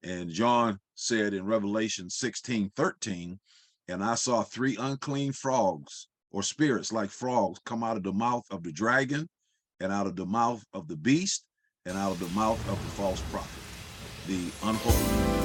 And John said in Revelation 16:13, and I saw three unclean frogs or spirits like frogs come out of the mouth of the dragon and out of the mouth of the beast and out of the mouth of the false prophet, the unholy.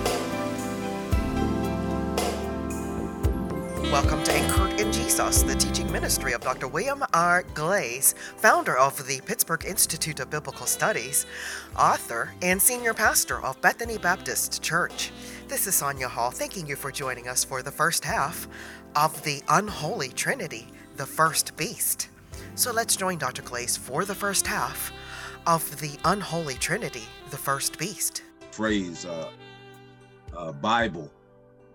Welcome to Anchored in Jesus, the teaching ministry of Dr. William R. Glaze, founder of the Pittsburgh Institute of Biblical Studies, author, and senior pastor of Bethany Baptist Church. This is Sonia Hall, thanking you for joining us for the first half of the Unholy Trinity, the First Beast. So let's join Dr. Glaze for the first half of the Unholy Trinity, the First Beast. Phrase, Bible,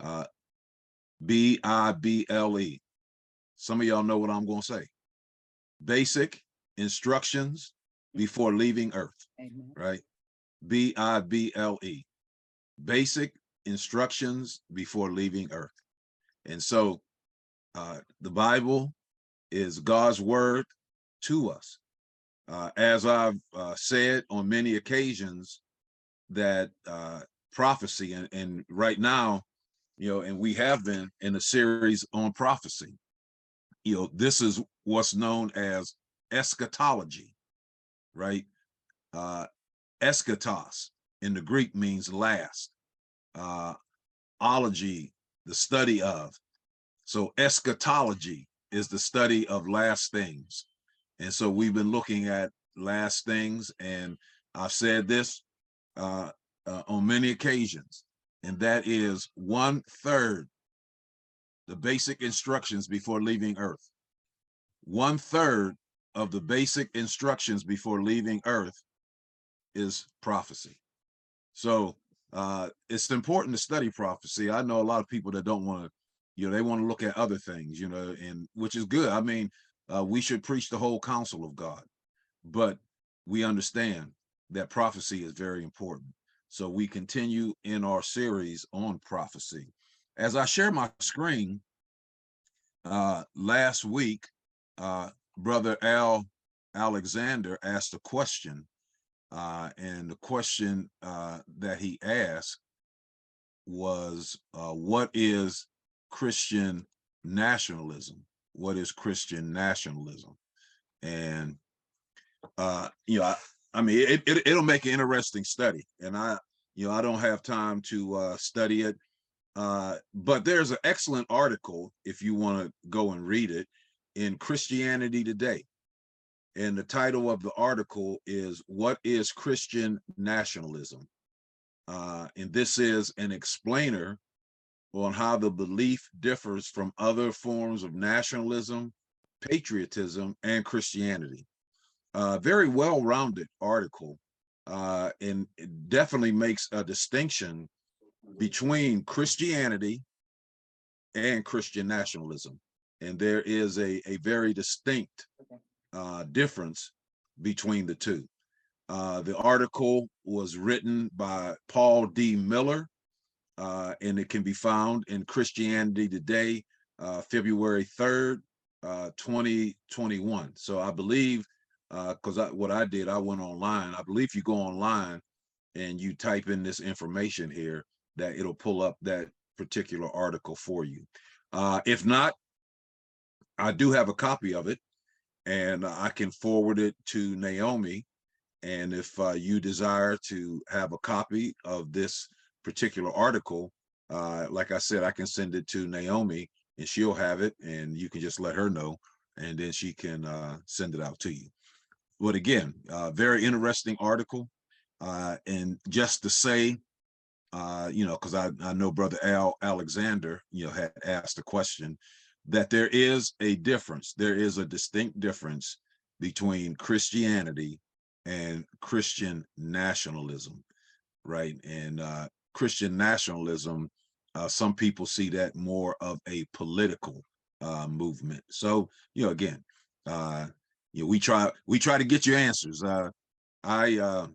Bible. Some of y'all know what I'm going to say. Basic instructions before leaving Earth. Amen. Right? Bible. Basic instructions before leaving Earth. And so the Bible is God's word to us. As I've said on many occasions, that prophecy, and right now, and we have been in a series on prophecy. This is what's known as eschatology, right? Eschatos in the Greek means last. Ology, the study of. So eschatology is the study of last things. And so we've been looking at last things, and I've said this on many occasions, and that is 1/3 the basic instructions before leaving Earth. 1/3 of the basic instructions before leaving Earth is prophecy. So it's important to study prophecy. I know a lot of people that don't want to, they want to look at other things, and which is good. I mean, we should preach the whole counsel of God, but we understand that prophecy is very important. So we continue in our series on prophecy. As I share my screen, last week, Brother Alexander asked a question, and the question that he asked was, what is Christian nationalism? What is Christian nationalism? And I mean, it'll make an interesting study, and I don't have time to study it, but there's an excellent article if you want to go and read it in Christianity Today, and the title of the article is "What is Christian Nationalism?" And this is an explainer on how the belief differs from other forms of nationalism, patriotism, and Christianity. Very well-rounded article, and it definitely makes a distinction between Christianity and Christian nationalism. And there is a very distinct difference between the two. The article was written by Paul D. Miller, and it can be found in Christianity Today, February 3rd, 2021. So I believe, because what I did, I went online. I believe you go online and you type in this information here, that it'll pull up that particular article for you. If not, I do have a copy of it, and I can forward it to Naomi. And if you desire to have a copy of this particular article, like I said, I can send it to Naomi, and she'll have it, and you can just let her know, and then she can send it out to you. But again, very interesting article. And just to say, because I know Brother Alexander, had asked a question, that there is a difference. There is a distinct difference between Christianity and Christian nationalism, right? And Christian nationalism, some people see that more of a political movement. So, again, we try to get you answers. I'm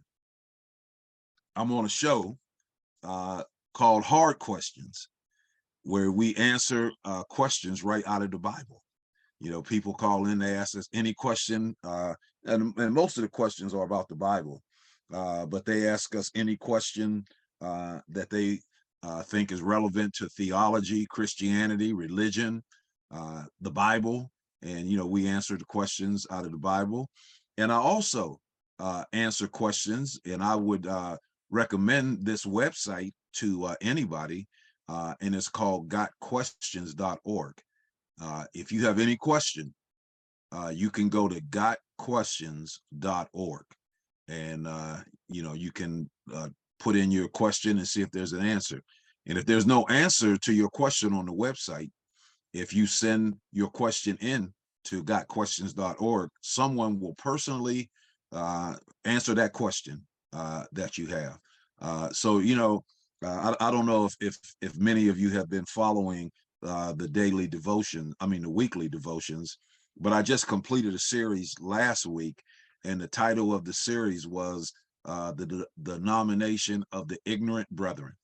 on a show called Hard Questions, where we answer questions right out of the Bible. People call in, they ask us any question, and most of the questions are about the Bible, but they ask us any question that they think is relevant to theology, Christianity, religion, the Bible. And, we answer the questions out of the Bible. And I also answer questions, and I would recommend this website to anybody, and it's called gotquestions.org. If you have any question, you can go to gotquestions.org, and you can put in your question and see if there's an answer. And if there's no answer to your question on the website, if you send your question in to gotquestions.org, someone will personally answer that question that you have. So I don't know if many of you have been following the daily devotion, the weekly devotions, but I just completed a series last week, and the title of the series was the denomination of the ignorant brethren.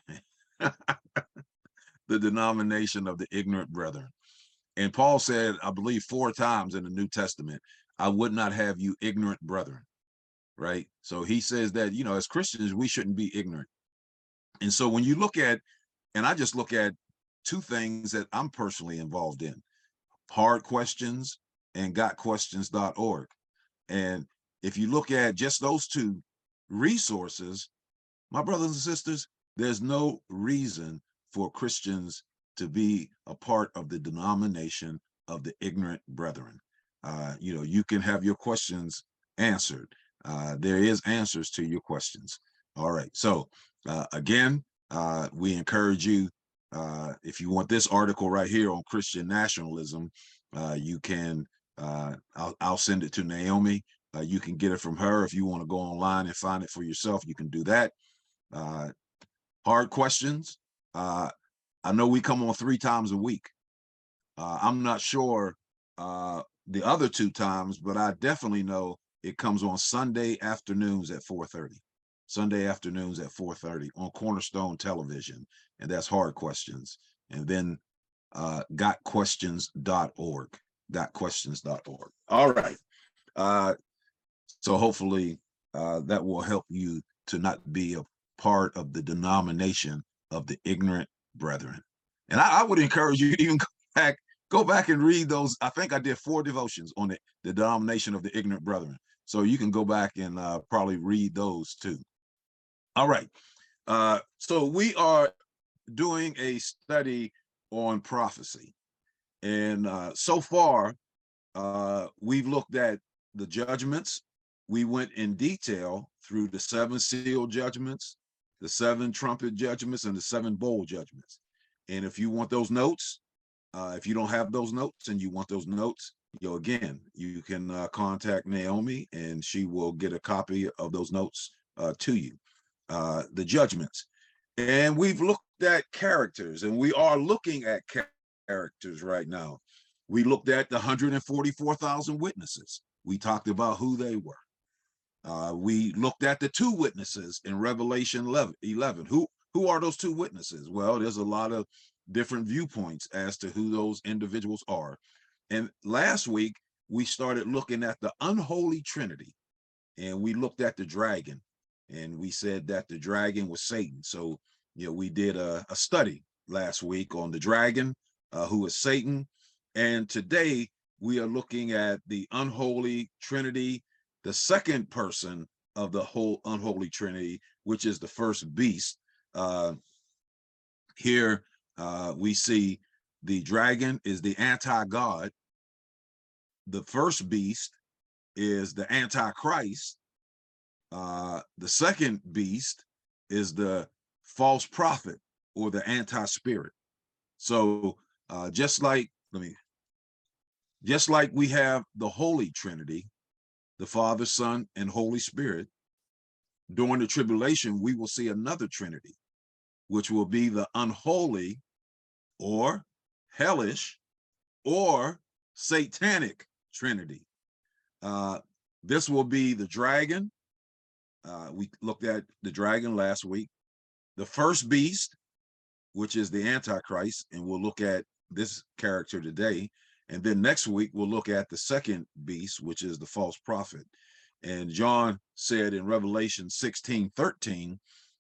The denomination of the ignorant brethren. And Paul said, I believe 4 times in the New Testament, I would not have you ignorant brethren, right? So he says that, as Christians, we shouldn't be ignorant. And so when you look at, and I just look at 2 things that I'm personally involved in, Hard Questions and gotquestions.org. And if you look at just those 2 resources, my brothers and sisters, there's no reason for Christians to be a part of the denomination of the ignorant brethren. You can have your questions answered. There is answers to your questions. All right. So again, we encourage you, if you want this article right here on Christian nationalism, you can, I'll send it to Naomi. You can get it from her. If you want to go online and find it for yourself, you can do that. Hard Questions. I know we come on 3 times a week. I'm not sure the other 2 times, but I definitely know it comes on Sunday afternoons at 4:30. Sunday afternoons at 4:30 on Cornerstone Television, and that's Hard Questions. And then gotquestions.org. Gotquestions.org. All right. So hopefully that will help you to not be a part of the denomination of the ignorant brethren. And I would encourage you to even go back and read those. I think I did 4 devotions on the denomination of the ignorant brethren. So you can go back and probably read those too. All right. So we are doing a study on prophecy. And so far, we've looked at the judgments. We went in detail through the 7 seal judgments, the 7 trumpet judgments, and the 7 bowl judgments. And if you want those notes, if you don't have those notes and you want those notes, again, you can contact Naomi and she will get a copy of those notes to you. The judgments. And we've looked at characters, and we are looking at characters right now. We looked at the 144,000 witnesses. We talked about who they were. We looked at the 2 witnesses in Revelation 11. Who are those 2 witnesses? Well, there's a lot of different viewpoints as to who those individuals are. And last week, we started looking at the unholy Trinity, and we looked at the dragon, and we said that the dragon was Satan. So, we did a study last week on the dragon, who is Satan. And today we are looking at the unholy Trinity, the second person of the whole unholy Trinity, which is the first beast. Here we see the dragon is the anti-God. The first beast is the antichrist. The second beast is the false prophet or the anti-spirit. So just like we have the Holy Trinity, the Father, Son, and Holy Spirit, during the tribulation, we will see another Trinity, which will be the unholy or hellish or satanic Trinity. This will be the dragon. We looked at the dragon last week, the first beast, which is the Antichrist, and we'll look at this character today. And then next week, we'll look at the second beast, which is the false prophet. And John said in Revelation 16:13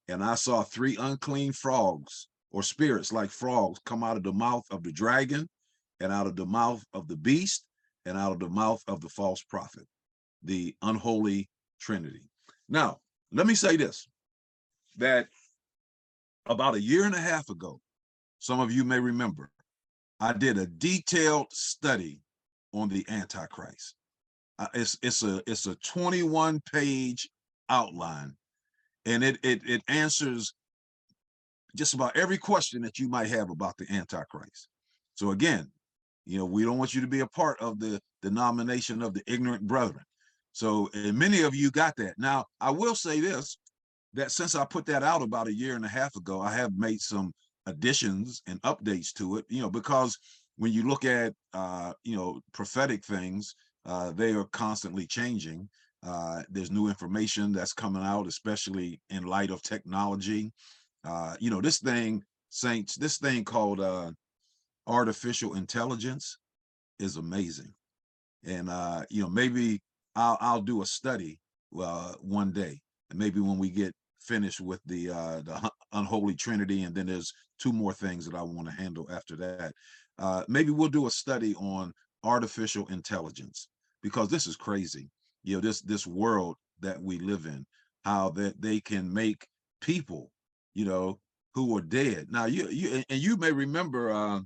and I saw 3 unclean frogs or spirits like frogs come out of the mouth of the dragon and out of the mouth of the beast and out of the mouth of the false prophet, the unholy trinity. Now, let me say this, that about a year and a half ago, some of you may remember, I did a detailed study on the Antichrist. It's a 21-page outline, and it answers just about every question that you might have about the Antichrist. So again, we don't want you to be a part of the denomination of the ignorant brethren. So, and many of you got that. Now, I will say this, that since I put that out about a year and a half ago, I have made some additions and updates to it, because when you look at, prophetic things, they are constantly changing. There's new information that's coming out, especially in light of technology. This thing, saints, this thing called artificial intelligence is amazing. And, maybe I'll do a study one day, and maybe when we get finished with the unholy trinity, and then there's 2 more things that I want to handle after that. Maybe we'll do a study on artificial intelligence, because this is crazy. This world that we live in, how that they can make people, who are dead. Now, you may remember,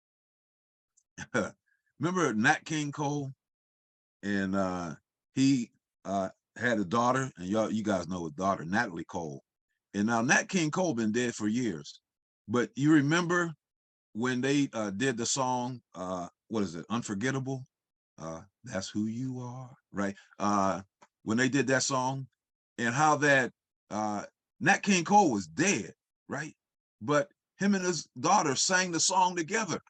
remember Nat King Cole, and he had a daughter, and you guys know his daughter, Natalie Cole. And now Nat King Cole been dead for years, but you remember when they did the song, what is it, Unforgettable? That's who you are, right? When they did that song, and how that Nat King Cole was dead, right? But him and his daughter sang the song together.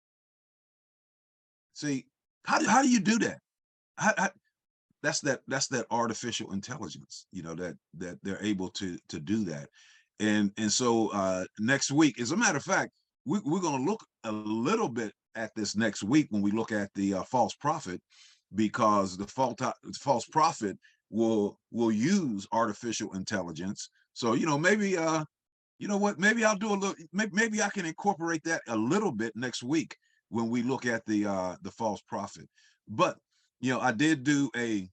See, how do you do that? That's that artificial intelligence, that they're able to do that. And so next week, as a matter of fact, we're going to look a little bit at this next week when we look at the false prophet, because the false prophet will use artificial intelligence. So maybe maybe I'll do a little, maybe I can incorporate that a little bit next week when we look at the false prophet. But I did do a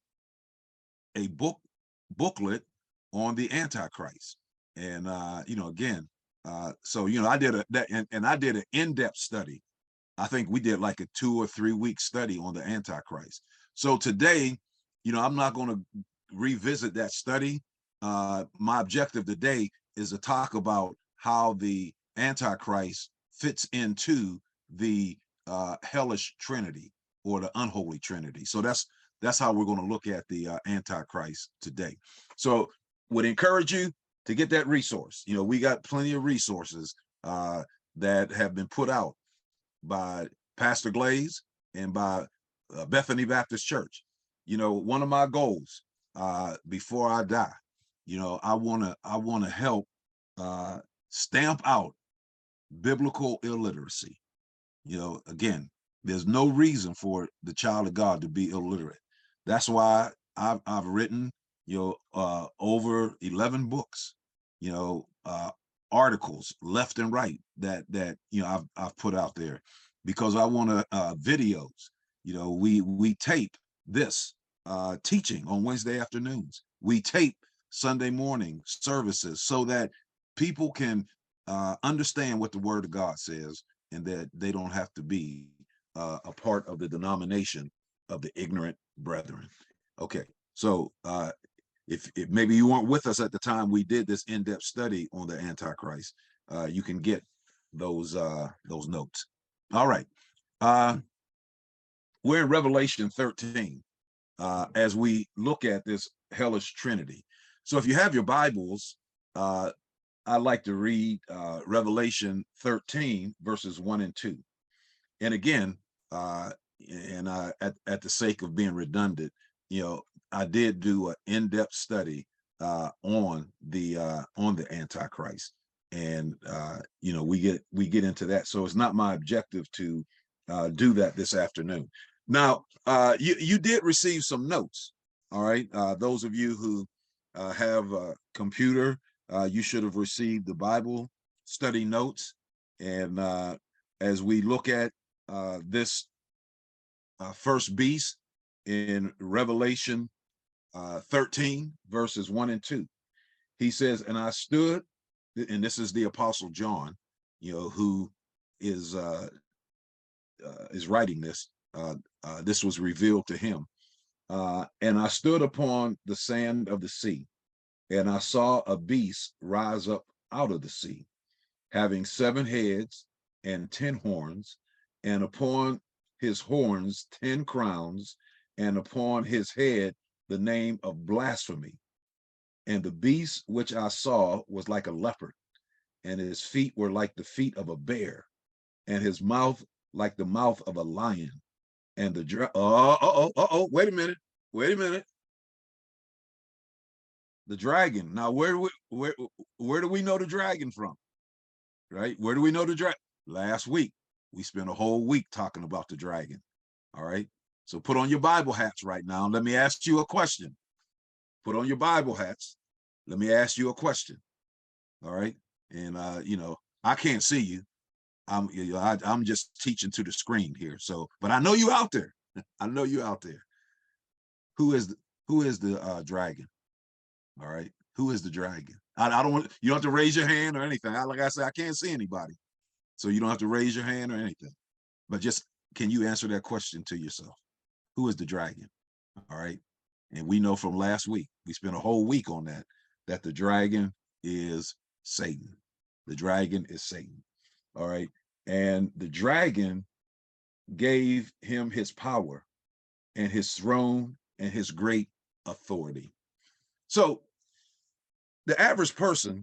booklet on the Antichrist, and again, so I did I did an in-depth study. I think we did like a 2 or 3 week study on the Antichrist. So today, I'm not going to revisit that study. My objective today is to talk about how the Antichrist fits into the hellish trinity, or the unholy trinity. So that's how we're going to look at the Antichrist today. So would encourage you to get that resource. We got plenty of resources that have been put out by Pastor Glaze and by Bethany Baptist Church. One of my goals before I die, I want to help stamp out biblical illiteracy. Again, there's no reason for the child of God to be illiterate. That's why I've written, over 11 books, articles left and right that I've put out there, because I want to videos. We tape this teaching on Wednesday afternoons. We tape Sunday morning services so that people can understand what the Word of God says, and that they don't have to be a part of the denomination of the ignorant brethren. Okay, so if maybe you weren't with us at the time we did this in-depth study on the Antichrist, you can get those notes. All right, we're in Revelation 13 as we look at this hellish trinity. So if you have your Bibles, I'd like to read Revelation 13 verses 1 and 2. And again, at the sake of being redundant, I did do an in-depth study on the Antichrist, and we get into that. So it's not my objective to do that this afternoon. Now, you did receive some notes. All right, those of you who have a computer, you should have received the Bible study notes. And as we look at this first beast in Revelation 13, verses 1 and 2, he says, and I stood, and this is the Apostle John, who is writing this. This was revealed to him. And I stood upon the sand of the sea, and I saw a beast rise up out of the sea, having 7 heads and 10 horns, and upon his horns 10 crowns, and upon his head the name of blasphemy. And the beast which I saw was like a leopard, and his feet were like the feet of a bear, and his mouth like the mouth of a lion. And the wait a minute. The dragon. Now, where do we know the dragon from? Right? Where do we know the dragon? Last week, we spent a whole week talking about the dragon. All right. So put on your Bible hats right now. Let me ask you a question. Put on your Bible hats. Let me ask you a question. All right. And I can't see you. I'm just teaching to the screen here. So, but I know you out there. I know you out there. Who is the dragon? All right. Who is the dragon? I don't want, you don't have to raise your hand or anything. Like I said, I can't see anybody. So you don't have to raise your hand or anything. But just, can you answer that question to yourself? Who is the dragon? All right. And we know from last week, we spent a whole week on that the dragon is Satan. The dragon is Satan. All right. And the dragon gave him his power and his throne and his great authority. So the average person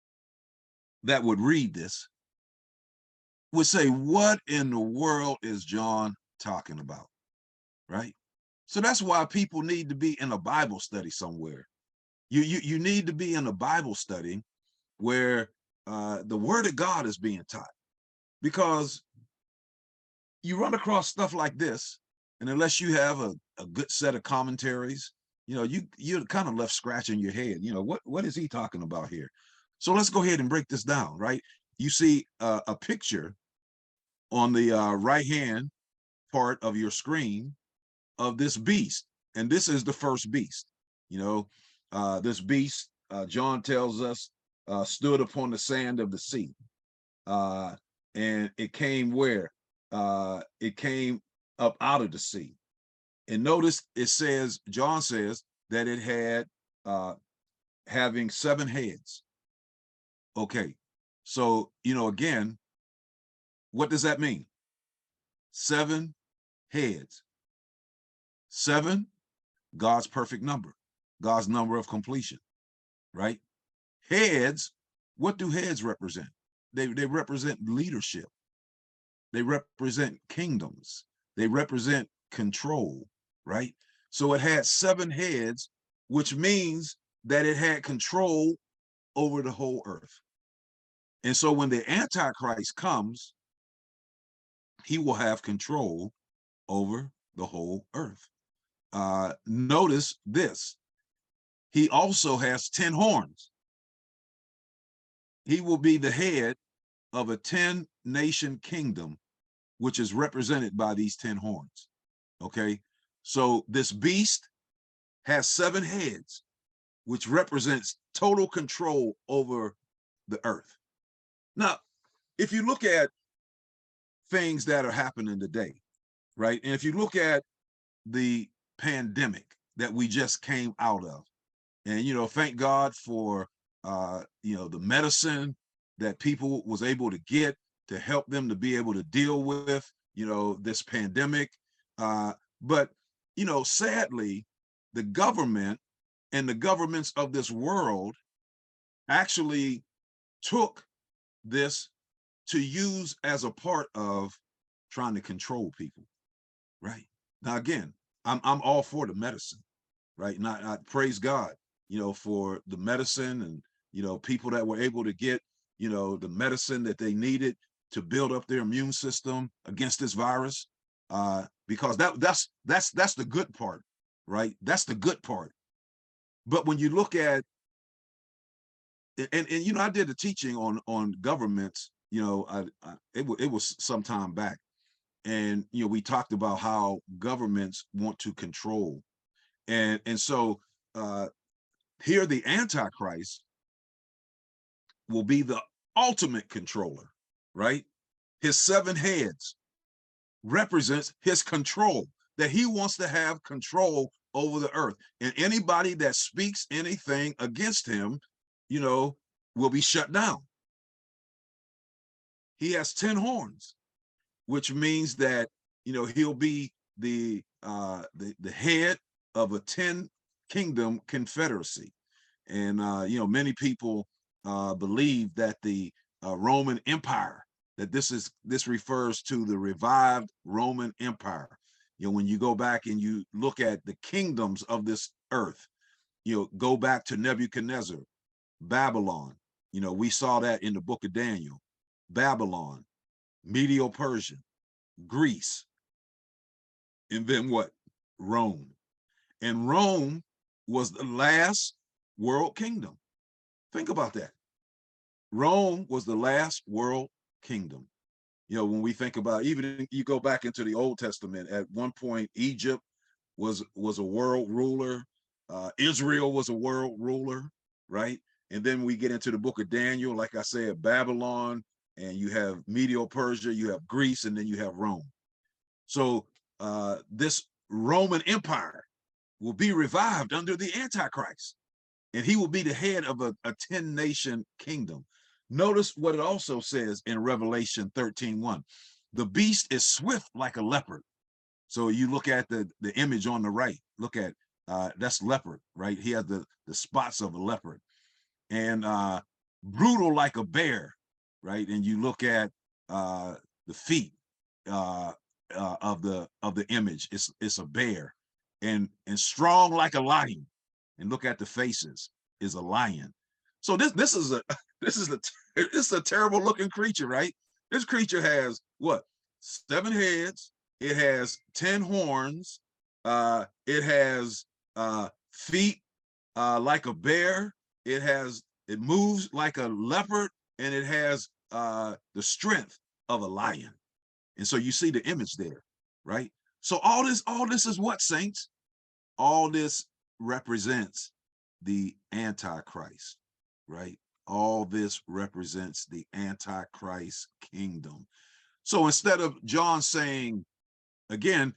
that would read this would say, what in the world is John talking about? Right? So that's why people need to be in a Bible study somewhere. You need to be in a Bible study where the word of God is being taught, because you run across stuff like this, and unless you have a good set of commentaries, you're kind of left scratching your head. What is he talking about here? So let's go ahead and break this down, right? You see a picture on the right-hand part of your screen of this beast, and this is the first beast. This beast, John tells us, stood upon the sand of the sea, and it came where? It came up out of the sea. And notice it says, John says that it had having 7 heads. Okay, so again, what does that mean? 7 heads. 7, God's perfect number, God's number of completion, right? Heads, what do heads represent? They represent leadership. They represent kingdoms. They represent control, right? So it had 7 heads, which means that it had control over the whole earth. And so when the Antichrist comes, he will have control over the whole earth. Notice this. He also has 10 horns. He will be the head of a 10-nation kingdom, which is represented by these 10 horns. Okay, so this beast has 7 heads, which represents total control over the earth. Now, if you look at things that are happening today, right, and if you look at the pandemic that we just came out of, and thank God for the medicine that people was able to get to help them to be able to deal with this pandemic, but sadly, the government and the governments of this world actually took this to use as a part of trying to control people, right? Now again, I'm all for the medicine, right? And I praise God, for the medicine, and people that were able to get the medicine that they needed to build up their immune system against this virus, because that's the good part, right? That's the good part. But when you look at and you know, I did a teaching on governments. You know, it was some time back, and you know, we talked about how governments want to control, and so uh, here the Antichrist will be the ultimate controller, right? His seven heads represents his control, that he wants to have control over the earth. And anybody that speaks anything against him, you know, will be shut down. He has 10 horns, which means that, you know, he'll be the head of a 10 kingdom confederacy. And you know, many people believe that the Roman Empire, that this refers to the revived Roman Empire. You know, when you go back and you look at the kingdoms of this earth, you know, go back to Nebuchadnezzar, Babylon. You know, we saw that in the book of Daniel. Babylon, Medo-Persia, Greece, and then what? Rome. And Rome was the last world kingdom. Think about that. Rome was the last world kingdom. You know, when we think about, even you go back into the Old Testament, at one point Egypt was a world ruler, Israel was a world ruler, right? And then we get into the book of Daniel, like I said, Babylon, and you have Medo-Persia, you have Greece, and then you have Rome. So this Roman Empire will be revived under the Antichrist, and he will be the head of a 10-nation kingdom. Notice what it also says in Revelation 13:1. The beast is swift like a leopard. So you look at the image on the right, look at that's leopard, right? He has the spots of a leopard. And brutal like a bear, right? And you look at the feet of the image, it's a bear. And strong like a lion. And look at the faces, is a lion. So this is a terrible looking creature, right? This creature has what? 7 heads. It has 10 horns. It has feet like a bear. It moves like a leopard, and it has the strength of a lion. And so you see the image there, right? So all this is what, saints? All this represents the Antichrist, right? All this represents the Antichrist kingdom. So instead of John saying, again,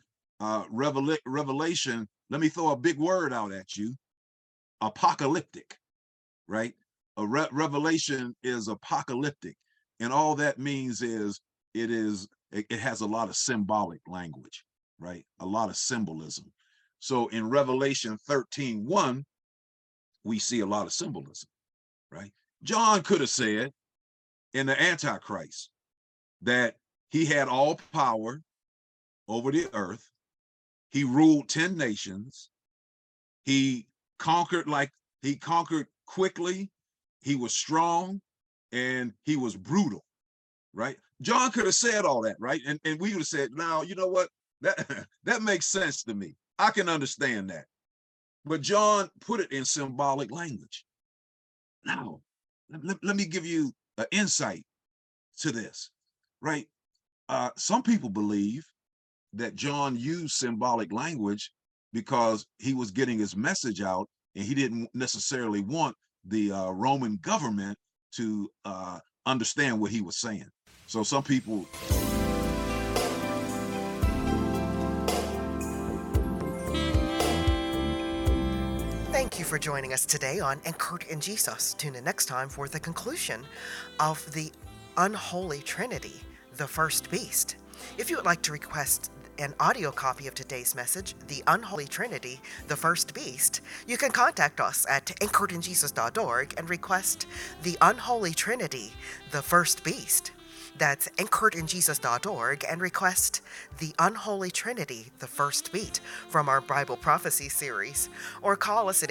Revelation, let me throw a big word out at you, apocalyptic, right? Revelation is apocalyptic, and all that means is it has a lot of symbolic language, right? A lot of symbolism. So in Revelation 13:1, we see a lot of symbolism, right? John could have said in the Antichrist that he had all power over the earth. He ruled 10 nations. He conquered quickly. He was strong, and he was brutal, right? John could have said all that, right? And we would have said, now, you know what? That makes sense to me. I can understand that. But John put it in symbolic language. Now, let me give you an insight to this, right? Some people believe that John used symbolic language because he was getting his message out, and he didn't necessarily want the Roman government to understand what he was saying. So some people. Thank you for joining us today on Anchored in Jesus. Tune in next time for the conclusion of the Unholy Trinity, the first beast. If you would like to request an audio copy of today's message, The Unholy Trinity, the First Beast, you can contact us at anchoredinjesus.org and request The Unholy Trinity, the First Beast. That's anchoredinjesus.org and request The Unholy Trinity, the First Beat from our Bible Prophecy series, or call us at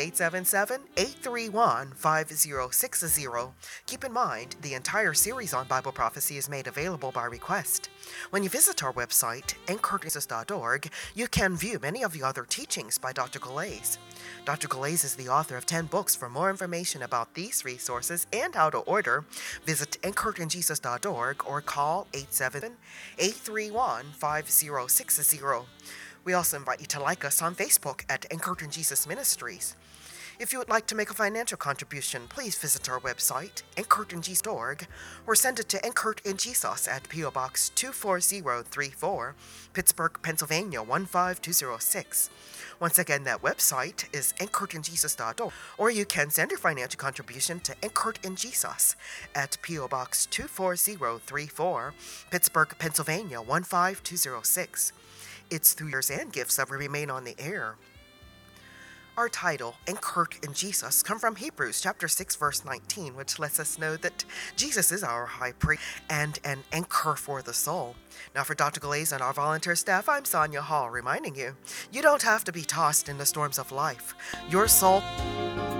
877-831-5060. Keep in mind, the entire series on Bible prophecy is made available by request. When you visit our website, anchoredinjesus.org, you can view many of the other teachings by Dr. Galais. Dr. Galais is the author of 10 books. For more information about these resources and how to order, visit anchoredinjesus.org or call 877-831-5060. We also invite you to like us on Facebook at Anchored in Jesus Ministries. If you would like to make a financial contribution, please visit our website, anchoredinjesus.org, or send it to Anchored in Jesus at P.O. Box 24034, Pittsburgh, Pennsylvania 15206. Once again, that website is anchoredinjesus.org, or you can send your financial contribution to Anchored in Jesus at P.O. Box 24034, Pittsburgh, Pennsylvania 15206. It's through yours and gifts that we remain on the air. Our title, Anchored in Jesus, come from Hebrews chapter 6, verse 19, which lets us know that Jesus is our high priest and an anchor for the soul. Now for Dr. Galais and our volunteer staff, I'm Sonia Hall, reminding you, you don't have to be tossed in the storms of life. Your soul